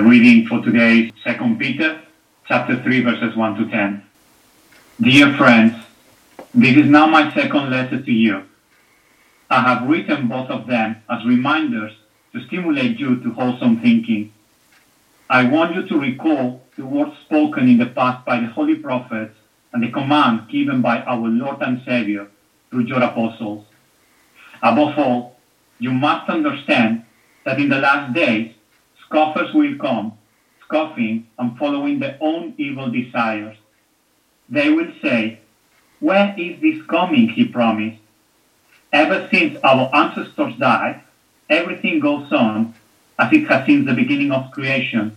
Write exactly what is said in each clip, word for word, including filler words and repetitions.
The reading for today is Second Peter chapter three, verses one to ten. Dear friends, this is now my second letter to you. I have written both of them as reminders to stimulate you to wholesome thinking. I want you to recall the words spoken in the past by the holy prophets and the command given by our Lord and Savior through your apostles. Above all, you must understand that in the last days, scoffers will come, scoffing and following their own evil desires. They will say, "Where is this coming he promised?" Ever since our ancestors died, everything goes on as it has since the beginning of creation.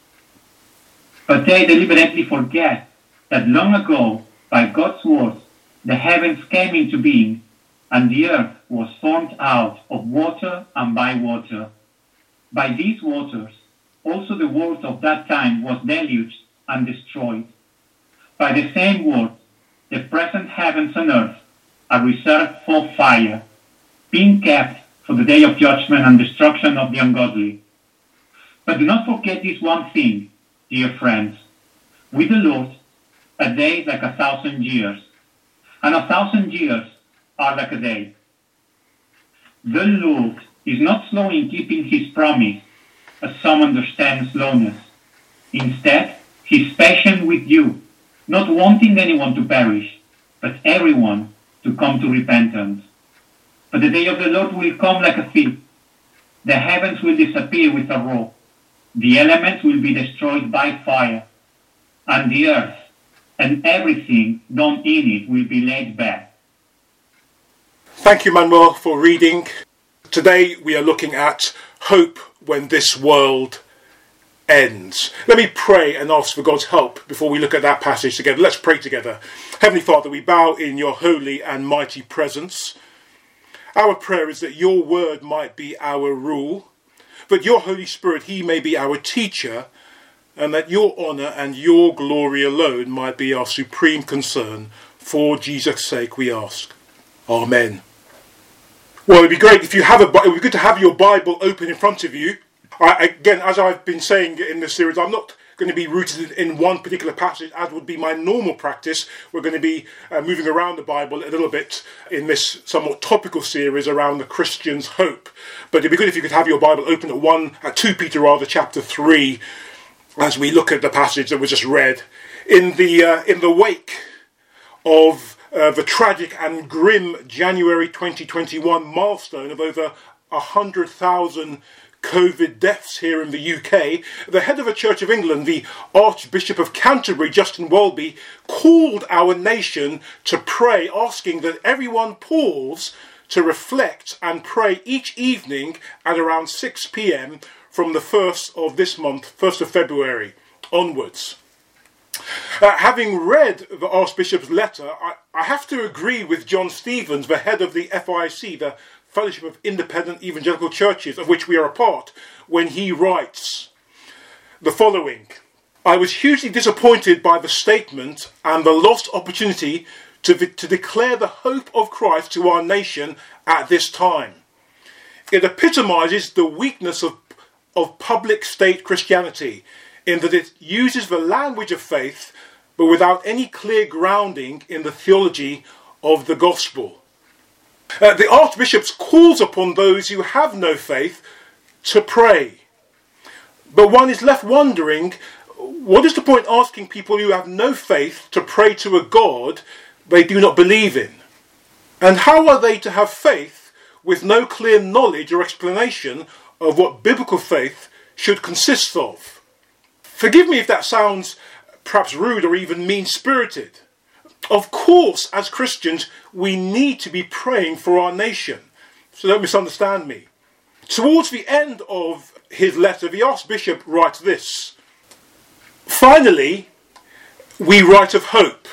But they deliberately forget that long ago, by God's words, the heavens came into being, and the earth was formed out of water and by water. By these waters, also the world of that time was deluged and destroyed. By the same word, the present heavens and earth are reserved for fire, being kept for the day of judgment and destruction of the ungodly. But do not forget this one thing, dear friends. With the Lord, a day is like a thousand years, and a thousand years are like a day. The Lord is not slow in keeping his promise, as some understand slowness. Instead, he is patient with you, not wanting anyone to perish, but everyone to come to repentance. But the day of the Lord will come like a thief. The heavens will disappear with a roar. The elements will be destroyed by fire, and the earth and everything done in it will be laid bare. Thank you, Manuel, for reading. Today we are looking at hope when this world ends. Let me pray and ask for God's help before we look at that passage together. Let's pray together. Heavenly Father, we bow in your holy and mighty presence. Our prayer is that your word might be our rule, that your Holy Spirit, he may be our teacher, and that your honour and your glory alone might be our supreme concern. For Jesus' sake we ask. Amen. Well, it'd be great if you have a. It would be good to have your Bible open in front of you. I, again, as I've been saying in this series, I'm not going to be rooted in one particular passage, as would be my normal practice. We're going to be uh, moving around the Bible a little bit in this somewhat topical series around the Christian's hope. But it'd be good if you could have your Bible open at one, at two Peter rather, chapter three, as we look at the passage that was just read in the uh, in the wake of Uh, the tragic and grim January twenty twenty-one milestone of over one hundred thousand COVID deaths here in the U K, the head of the Church of England, the Archbishop of Canterbury, Justin Welby, called our nation to pray, asking that everyone pause to reflect and pray each evening at around six p.m. from the first of this month, first of February onwards. Uh, having read the Archbishop's letter, I, I have to agree with John Stevens, the head of the F I C, the Fellowship of Independent Evangelical Churches, of which we are a part, when he writes the following: "I was hugely disappointed by the statement and the lost opportunity to, to declare the hope of Christ to our nation at this time. It epitomizes the weakness of, of public state Christianity, in that it uses the language of faith, but without any clear grounding in the theology of the gospel." Uh, the Archbishop calls upon those who have no faith to pray. But one is left wondering, what is the point asking people who have no faith to pray to a God they do not believe in? And how are they to have faith with no clear knowledge or explanation of what biblical faith should consist of? Forgive me if that sounds perhaps rude or even mean-spirited. Of course, as Christians, we need to be praying for our nation. So don't misunderstand me. Towards the end of his letter, the Archbishop writes this: "Finally, we write of hope.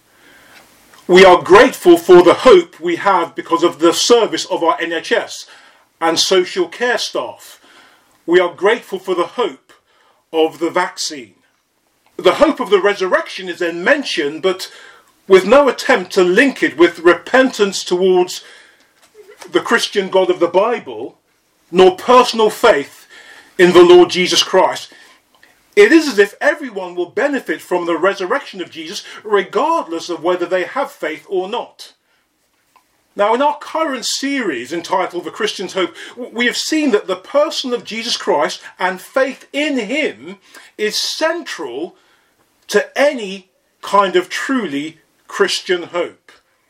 We are grateful for the hope we have because of the service of our N H S and social care staff. We are grateful for the hope of the vaccine. The hope of the resurrection is then mentioned, but with no attempt to link it with repentance towards the Christian God of the Bible, nor personal faith in the Lord Jesus Christ. It is as if everyone will benefit from the resurrection of Jesus, regardless of whether they have faith or not. Now, in our current series entitled The Christian's Hope, we have seen that the person of Jesus Christ and faith in him is central to any kind of truly Christian hope.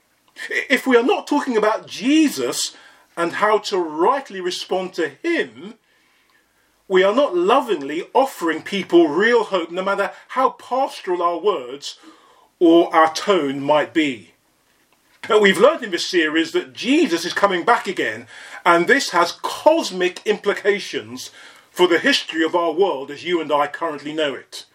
If we are not talking about Jesus and how to rightly respond to him, we are not lovingly offering people real hope, no matter how pastoral our words or our tone might be. Now, we've learned in this series that Jesus is coming back again, and this has cosmic implications for the history of our world as you and I currently know it.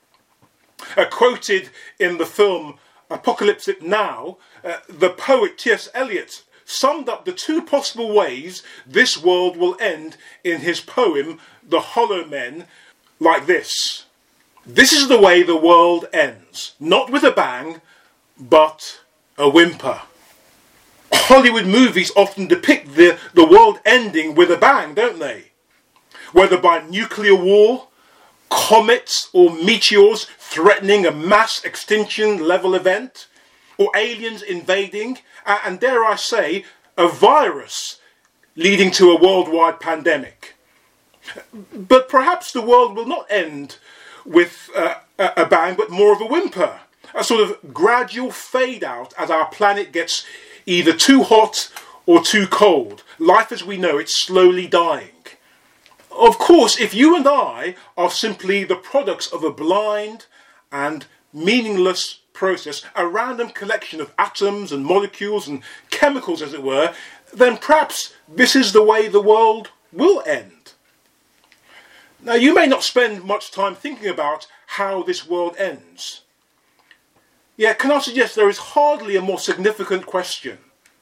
Uh, quoted in the film Apocalypse Now, uh, the poet T S Eliot summed up the two possible ways this world will end in his poem The Hollow Men like this. This is the way the world ends, not with a bang, but a whimper. Hollywood movies often depict the, the world ending with a bang, don't they? Whether by nuclear war, comets or meteors threatening a mass extinction level event, or aliens invading, and dare I say, a virus leading to a worldwide pandemic. But perhaps the world will not end with uh, a bang, but more of a whimper, a sort of gradual fade out as our planet gets either too hot or too cold. Life as we know it slowly dying. Of course, if you and I are simply the products of a blind and meaningless process, a random collection of atoms and molecules and chemicals, as it were, then perhaps this is the way the world will end. Now, you may not spend much time thinking about how this world ends. Yet, can I suggest there is hardly a more significant question.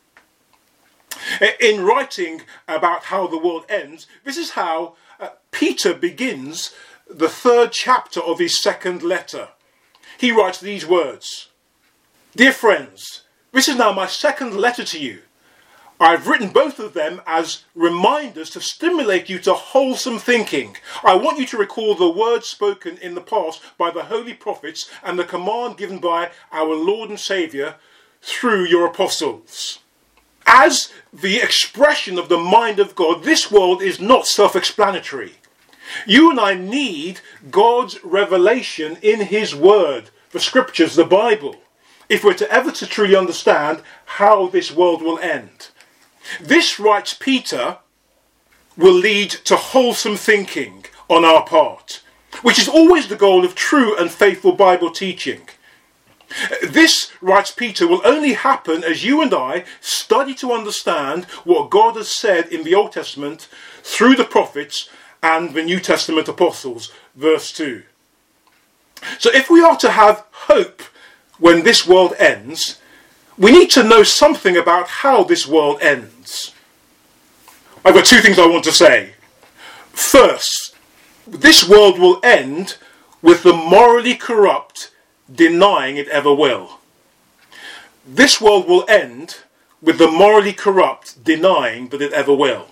In writing about how the world ends, this is how uh, Peter begins the third chapter of his second letter. He writes these words: "Dear friends, this is now my second letter to you. I've written both of them as reminders to stimulate you to wholesome thinking. I want you to recall the words spoken in the past by the holy prophets and the command given by our Lord and Saviour through your apostles." As the expression of the mind of God, this world is not self-explanatory. You and I need God's revelation in his word, the scriptures, the Bible, if we're to ever to truly understand how this world will end. This, writes Peter, will lead to wholesome thinking on our part, which is always the goal of true and faithful Bible teaching. This, writes Peter, will only happen as you and I study to understand what God has said in the Old Testament through the prophets and the New Testament apostles. Verse two. So if we are to have hope when this world ends, we need to know something about how this world ends. I've got two things I want to say. First, this world will end with the morally corrupt denying it ever will. This world will end with the morally corrupt denying that it ever will.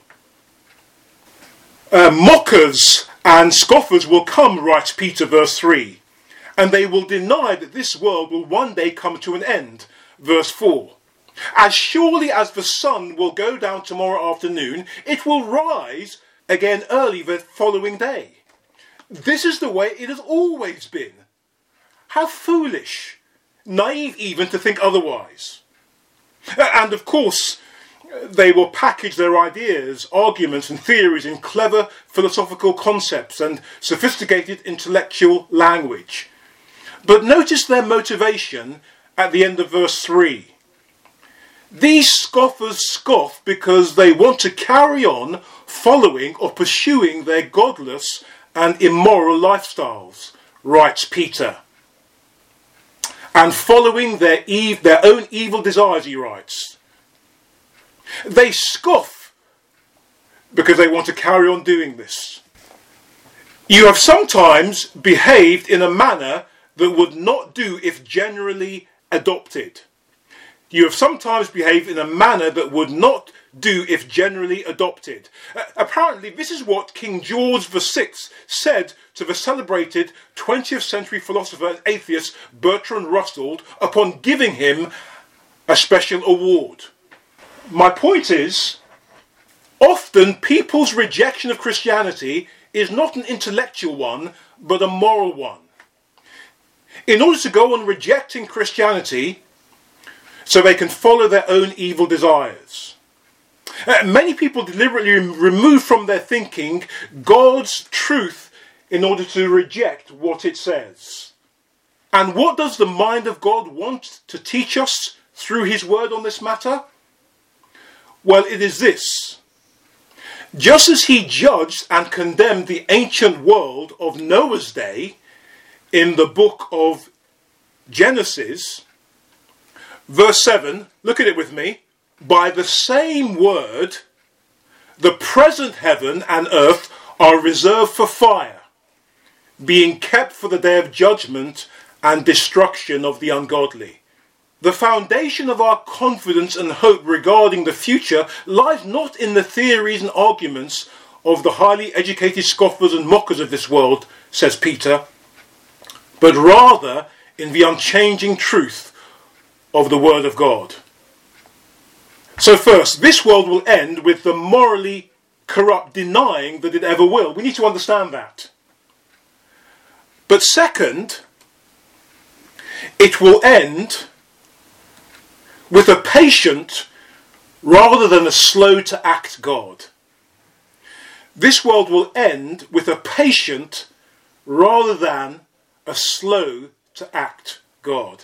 Uh, mockers and scoffers will come, writes Peter, verse three, and they will deny that this world will one day come to an end, verse four. As surely as the sun will go down tomorrow afternoon, it will rise again early the following day. This is the way it has always been. How foolish, naive even, to think otherwise. And of course, they will package their ideas, arguments and theories in clever philosophical concepts and sophisticated intellectual language. But notice their motivation at the end of verse three. These scoffers scoff because they want to carry on following or pursuing their godless and immoral lifestyles, writes Peter. And following their, ev- their own evil desires, he writes. They scoff because they want to carry on doing this. You have sometimes behaved in a manner that would not do if generally adopted. You have sometimes behaved in a manner that would not do if generally adopted. Uh, apparently, this is what King George the Sixth said to the celebrated twentieth century philosopher and atheist Bertrand Russell upon giving him a special award. My point is, often people's rejection of Christianity is not an intellectual one, but a moral one. In order to go on rejecting Christianity, so they can follow their own evil desires. Uh, many people deliberately remove from their thinking God's truth in order to reject what it says. And what does the mind of God want to teach us through his word on this matter? Well, it is this. Just as he judged and condemned the ancient world of Noah's day in the book of Genesis, verse seven, look at it with me. By the same word, the present heaven and earth are reserved for fire, being kept for the day of judgment and destruction of the ungodly. The foundation of our confidence and hope regarding the future lies not in the theories and arguments of the highly educated scoffers and mockers of this world, says Peter, but rather in the unchanging truth of the Word of God. So first, this world will end with the morally corrupt denying that it ever will. We need to understand that. But second, it will end with a patient rather than a slow to act God. This world will end with a patient rather than a slow to act God.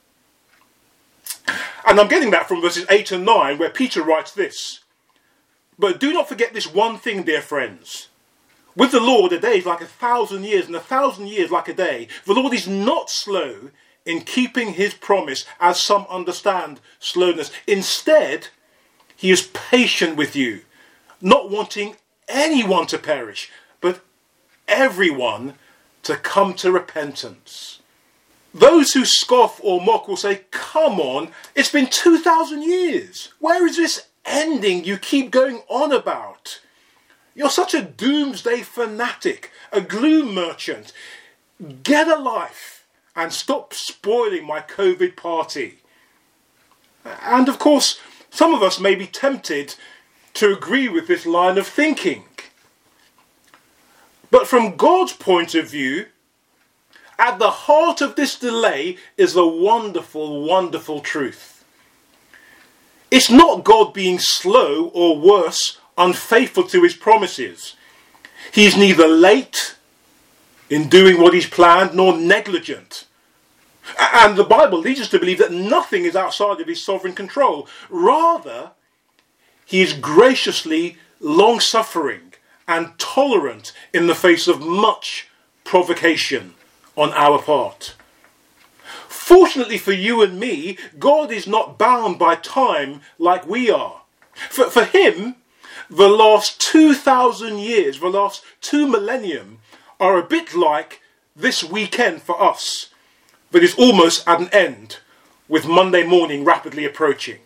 And I'm getting that from verses eight and nine, where Peter writes this. But do not forget this one thing, dear friends. With the Lord, a day is like a thousand years, and a thousand years like a day. The Lord is not slow in keeping his promise, as some understand slowness. Instead, he is patient with you, not wanting anyone to perish, but everyone to come to repentance. Those who scoff or mock will say, come on, it's been two thousand years. Where is this ending you keep going on about? You're such a doomsday fanatic, a gloom merchant. Get a life and stop spoiling my COVID party. And of course, some of us may be tempted to agree with this line of thinking. But from God's point of view, at the heart of this delay is a wonderful, wonderful truth. It's not God being slow or worse, unfaithful to his promises. He's neither late in doing what he's planned nor negligent. And the Bible leads us to believe that nothing is outside of his sovereign control. Rather, he is graciously long-suffering and tolerant in the face of much provocation on our part. Fortunately for you and me, God is not bound by time like we are. For, for him, the last two thousand years, the last two millennium, are a bit like this weekend for us, that is almost at an end, with Monday morning rapidly approaching.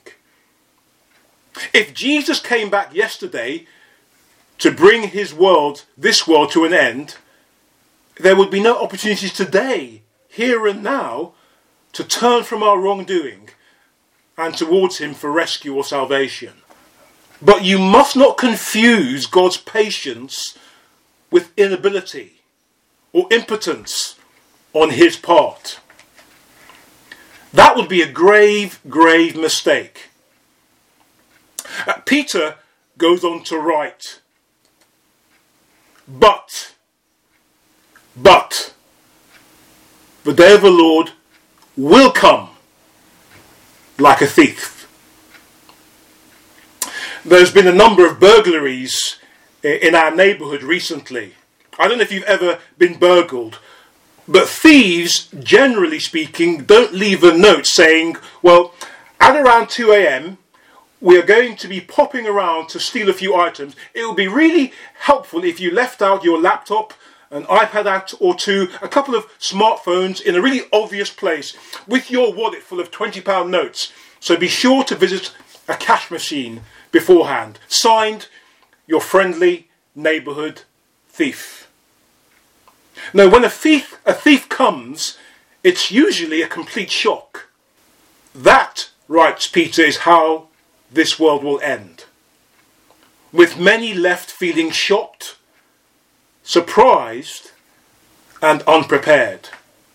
If Jesus came back yesterday to bring his world, this world, to an end, there would be no opportunities today, here and now, to turn from our wrongdoing and towards him for rescue or salvation. But you must not confuse God's patience with inability or impotence on his part. That would be a grave, grave mistake. Uh, Peter goes on to write, But, but, the day of the Lord will come like a thief. There's been a number of burglaries in our neighbourhood recently. I don't know if you've ever been burgled, but thieves, generally speaking, don't leave a note saying, well, at around two a.m, we are going to be popping around to steal a few items. It would be really helpful if you left out your laptop, an iPad out or two, a couple of smartphones in a really obvious place, with your wallet full of twenty pound notes. So be sure to visit a cash machine beforehand. Signed, your friendly neighbourhood thief. Now, when a thief, a thief comes, it's usually a complete shock. That, writes Peter, is how this world will end. With many left feeling shocked, surprised, and unprepared.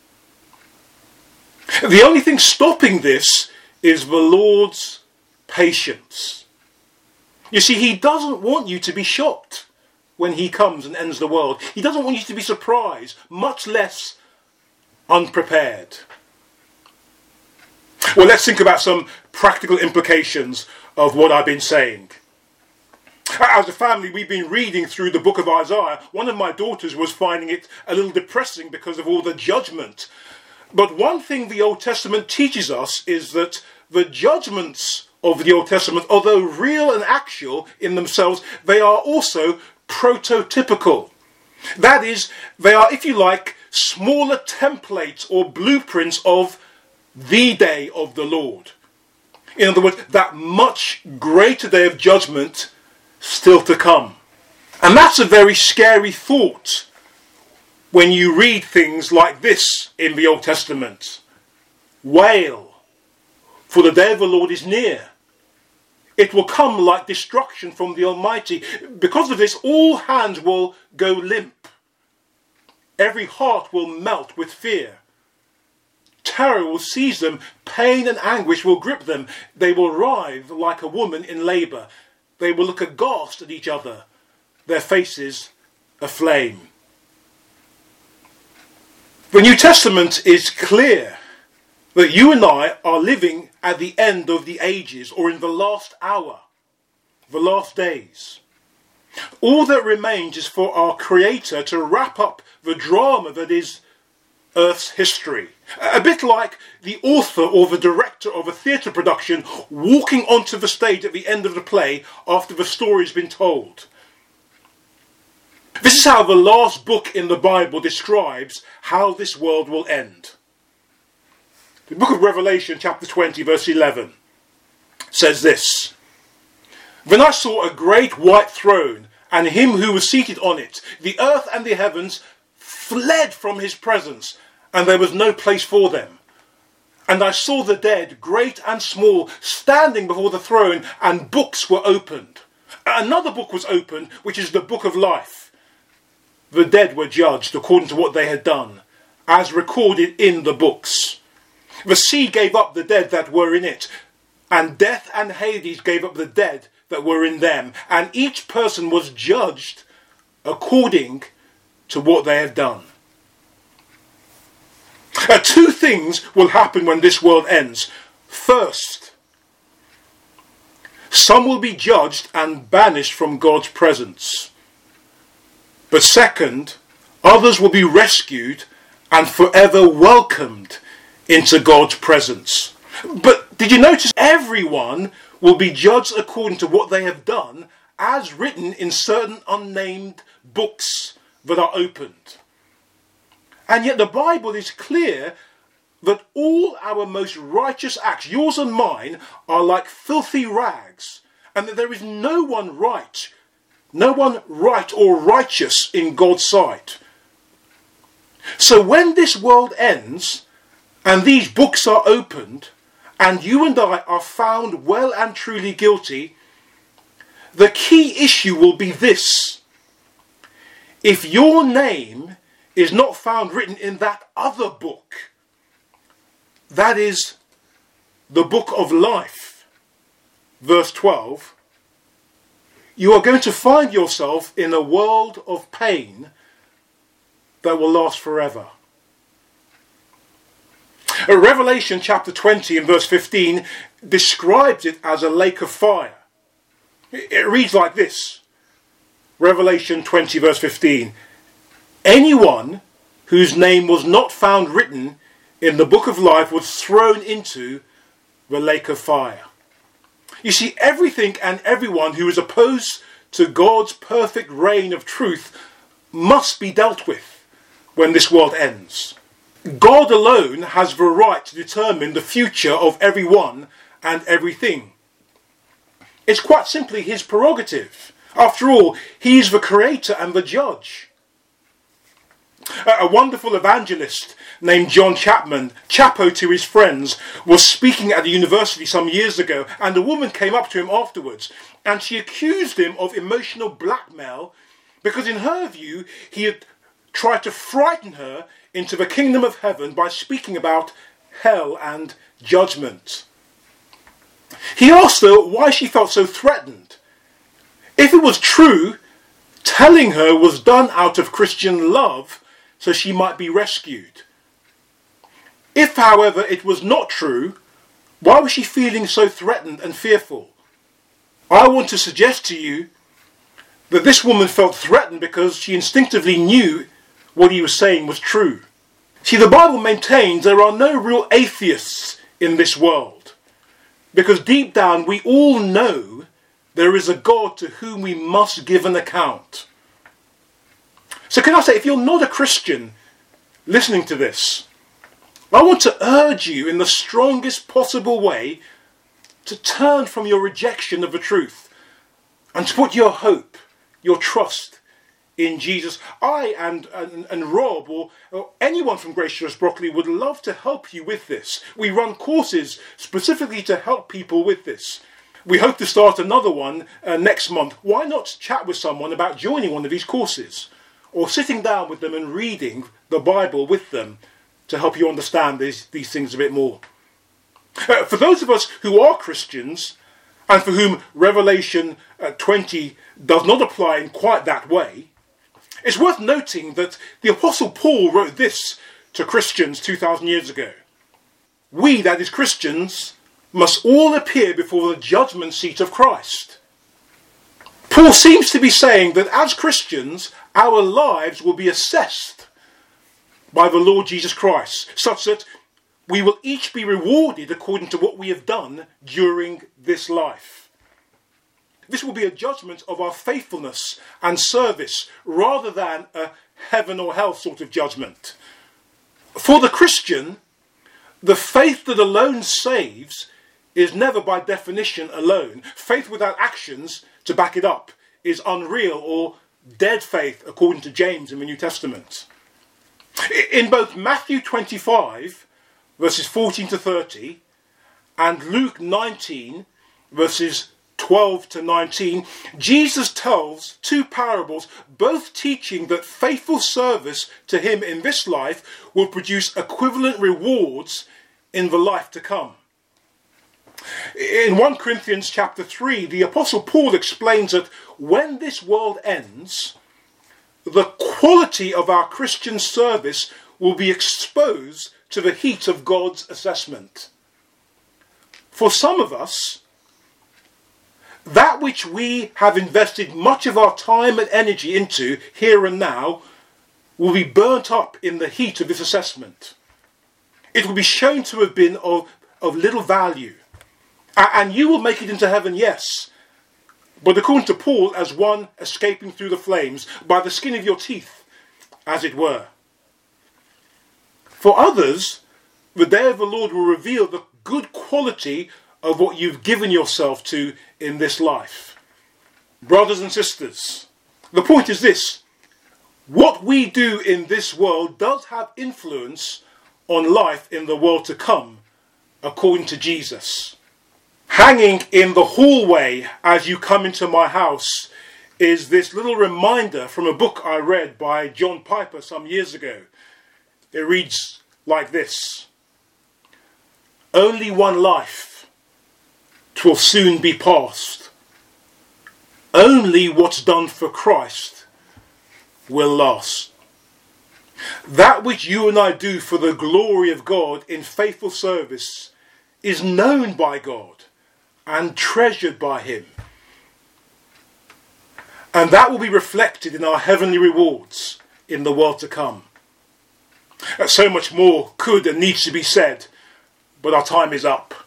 The only thing stopping this is the Lord's patience. You see, he doesn't want you to be shocked when he comes and ends the world. He doesn't want you to be surprised, much less unprepared. Well, let's think about some practical implications of what I've been saying. As a family, we've been reading through the book of Isaiah. One of my daughters was finding it a little depressing because of all the judgment. But one thing the Old Testament teaches us is that the judgments of the Old Testament, although real and actual in themselves, they are also prototypical. That is, they are, if you like, smaller templates or blueprints of the day of the Lord. In other words, that much greater day of judgment still to come. And that's a very scary thought when you read things like this in the Old Testament. Wail, for the day of the Lord is near. It will come like destruction from the Almighty. Because of this, all hands will go limp. Every heart will melt with fear. Terror will seize them. Pain and anguish will grip them. They will writhe like a woman in labour. They will look aghast at each other, their faces aflame. The New Testament is clear that you and I are living at the end of the ages, or in the last hour, the last days. All that remains is for our Creator to wrap up the drama that is Earth's history. A bit like the author or the director of a theatre production walking onto the stage at the end of the play after the story's been told. This is how the last book in the Bible describes how this world will end. The book of Revelation, chapter twenty, verse eleven, says this: Then I saw a great white throne, and him who was seated on it. The earth and the heavens fled from his presence, and there was no place for them. And I saw the dead, great and small, standing before the throne, and books were opened. Another book was opened, which is the book of life. The dead were judged according to what they had done, as recorded in the books. The sea gave up the dead that were in it, and death and Hades gave up the dead that were in them, and each person was judged according to what they had done. Uh, two things will happen when this world ends. First, some will be judged and banished from God's presence. But second, others will be rescued and forever welcomed into God's presence. But did you notice everyone will be judged according to what they have done, as written in certain unnamed books that are opened? And yet the Bible is clear that all our most righteous acts, yours and mine, are like filthy rags, and that there is no one right, no one right or righteous in God's sight. So when this world ends, and these books are opened, and you and I are found well and truly guilty, the key issue will be this: if your name is not found written in that other book, that is the book of life, verse twelve, you are going to find yourself in a world of pain that will last forever. Revelation chapter twenty and verse fifteen describes it as a lake of fire. It reads like this. Revelation twenty verse fifteen. Anyone whose name was not found written in the book of life was thrown into the lake of fire. You see, everything and everyone who is opposed to God's perfect reign of truth must be dealt with when this world ends. God alone has the right to determine the future of everyone and everything. It's quite simply his prerogative. After all, he is the creator and the judge. A wonderful evangelist named John Chapman, Chapo to his friends, was speaking at a university some years ago, and a woman came up to him afterwards and she accused him of emotional blackmail because in her view he had tried to frighten her into the kingdom of heaven by speaking about hell and judgment. He asked her why she felt so threatened. If it was true, telling her was done out of Christian love so she might be rescued. If, however, it was not true, why was she feeling so threatened and fearful? I want to suggest to you that this woman felt threatened because she instinctively knew what he was saying was true. See, the Bible maintains there are no real atheists in this world, because deep down we all know there is a God to whom we must give an account. So can I say, if you're not a Christian listening to this, I want to urge you in the strongest possible way to turn from your rejection of the truth and to put your hope, your trust in Jesus. I and, and, and Rob or, or anyone from Grace Church Brockley would love to help you with this. We run courses specifically to help people with this. We hope to start another one uh, next month. Why not chat with someone about joining one of these courses or sitting down with them and reading the Bible with them to help you understand these, these things a bit more. Uh, for those of us who are Christians and for whom Revelation uh, twenty does not apply in quite that way, it's worth noting that the Apostle Paul wrote this to Christians two thousand years ago. We, that is Christians, must all appear before the judgment seat of Christ. Paul seems to be saying that as Christians, our lives will be assessed by the Lord Jesus Christ, such that we will each be rewarded according to what we have done during this life. This will be a judgment of our faithfulness and service rather than a heaven or hell sort of judgment. For the Christian, the faith that alone saves is never by definition alone. Faith without actions to back it up is unreal or dead faith, according to James in the New Testament. In both Matthew twenty-five, verses fourteen to thirty, and Luke nineteen, verses twelve to nineteen, Jesus tells two parables, both teaching that faithful service to him in this life will produce equivalent rewards in the life to come. In First Corinthians chapter three, the Apostle Paul explains that when this world ends, the quality of our Christian service will be exposed to the heat of God's assessment. For some of us, that which we have invested much of our time and energy into here and now will be burnt up in the heat of this assessment. It will be shown to have been of, of little value. And you will make it into heaven, yes, but according to Paul, as one escaping through the flames, by the skin of your teeth, as it were. For others, the day of the Lord will reveal the good quality of what you've given yourself to in this life. Brothers and sisters, the point is this: what we do in this world does have influence on life in the world to come, according to Jesus. Hanging in the hallway as you come into my house is this little reminder from a book I read by John Piper some years ago. It reads like this: only one life, 'twill soon be past. Only what's done for Christ will last. That which you and I do for the glory of God in faithful service is known by God and treasured by him. And that will be reflected in our heavenly rewards in the world to come. So much more could and needs to be said, but our time is up.